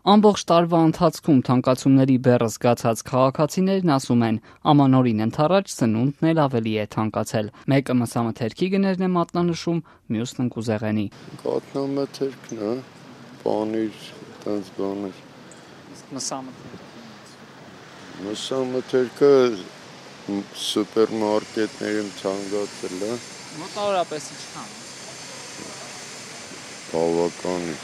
Ամբողջ տարվա ընթացքում թանկացումների բեռը զգացած քաղաքացիներն ասում են, ամանորին ընդառաջ սնունդն էլ ավելի է թանկացել։ Մեկը մսամթերքի գներն է մատնանշում, մյուսն ընկուզեղենի։ Կատնամթերքն է, պանիր, տենց բաներ։ Մսամթերքը սուպերմարկետներում թանկացել է։ Մոտավորապես ինչքան։ Բավականին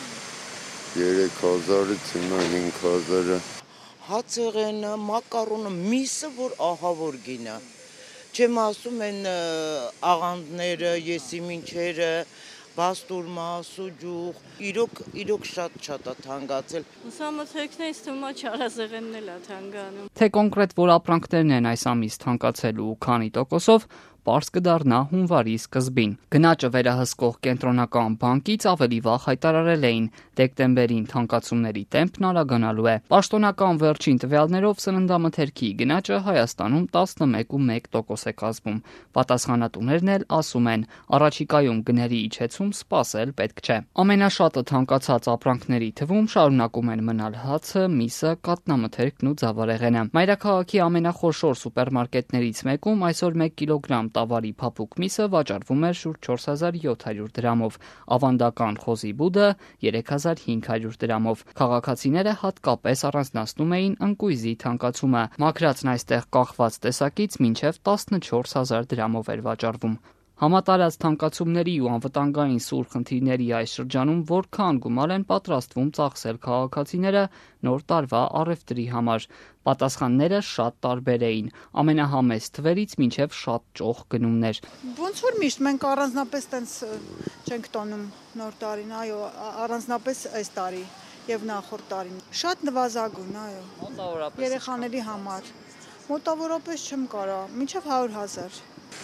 3000-ից հիմա 5000-ը։ Հացեղենը, մակարոնը, միսը, որ ահավոր գին է։ Չեմ ասում են աղանդները, եսիմինչերը, բաստուրմա, սուջուղ, իրոք շատ է թանկացել։ Մսամթերքն ինձ թվում է չարազեղենն էլ է թանկանում։ Թե կոնկրետ որ ապրանքներն են այս ամիս թանկացել ու քանի տոկոսով, պարզ կդառնա հունվարի սկզբին։ Գնաճը վերահսկող կենտրոնական բանկից ավելի վաղ հայտարարել էին, դեկտեմբերին թանկացումների տեմպն արագանալու է։ Պաշտոնական վերջին տվյալներով սննդամթերքի գնաճը Հայաստանում 11,1% է կազմում։ Պատասխանատուներն էլ ասում են, առաջիկայում գների իջեցում սպասել պետք չէ։ Ամենաշատը թանկացած ապրանքների թվում շարունակում են մնալ հացը, միսը, կատնամթերքն ու ձավարեղենը։ Մայրաքաղաքի ամենախոշոր սուպերմարկետներից մեկում այսօր 1 կիլոգրամ տավարի փափուկ միսը վաճառվում էր շուրջ 4700 դրամով, ավանդական խոզի բուդը 3500 դրամով։ Քաղաքացիները հատկապես առանձնացնում էին ընկույզի թանկացումը։ Մաքրածն այստեղ կախված տեսակից մինչև 14000 դրամով էր վաճառվում։ Համատարած թանկացումների ու անվտանգային սուր խնդիրների այս շրջանում որքան գումար են պատրաստվում ծախսել քաղաքացիները նոր տարվա առևտրի համար։ Պատասխանները շատ տարբեր էին, ամենահամեստ թվերից մինչև շատ ճոխ գնումներ։ Ոնց որ միշտ մենք առանձնապես տենց չենք տոնում նոր տարին, այո, առանձնապես այս տարի եւ նախորդ տարին։ Շատ նվազագույն, այո։ Մոտավորապես երեխաների համար։ Մոտավորապես չեմ կարա, մինչև 100,000։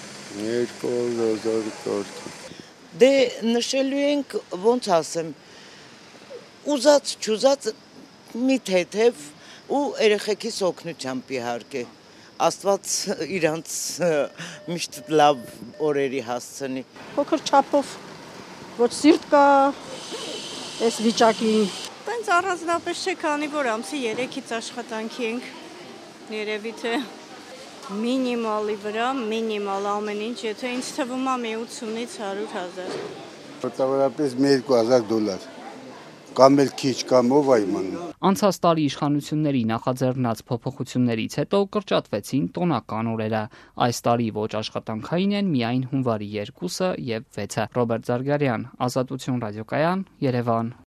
200,000 կարգի։ Դե նշելու ենք, ոնց ասեմ, ուզած չուզած մի թեթև ու երեխեքիս օգնությամբ իհարկե։ Աստված իրանց միշտ լավ օրերի հասցնի։ Փոքր չափով ոչ սիրտ կա այս վիճակին։ Տենց առանձնապես չէ, քանի որ ամսի 3-ից աշխատանքի ենք, երևի թե մինիմալի վրա, մինիմալ ամեն ինչ, եթե ինձ թվում է մի 80-ից 100,000։ Մոտավորապես $2000, կամ էլ քիչ, կամ ով է իմանում։ Անցած տարի իշխանությունների նախաձեռնած փոփոխություններից հետո կրճատվեցին տոնական օրերը։ Այս տարի ոչ աշխատանքային են միայն հունվարի 2-ը եւ 6-ը։ Ռոբերտ Զարգարյան, Ազատություն ռադիոկայան, Երևան։